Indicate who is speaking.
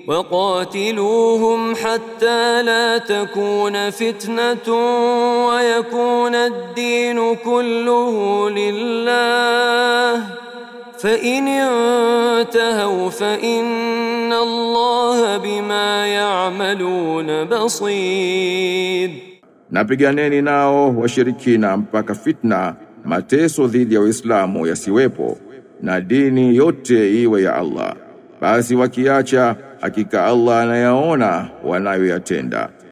Speaker 1: وقاتلوهم حتى لا تكون فتنة ويكون الدين كله لله فإن انتهوا فإن الله بما يعملون بصير.
Speaker 2: Napiganeni nao washirikina mpaka fitna, mateso dhidi ya Uislamu yasiwepo na dini yote iwe ya Allah. Basi wakiacha, hakika Allah anayaona wanayoyatenda.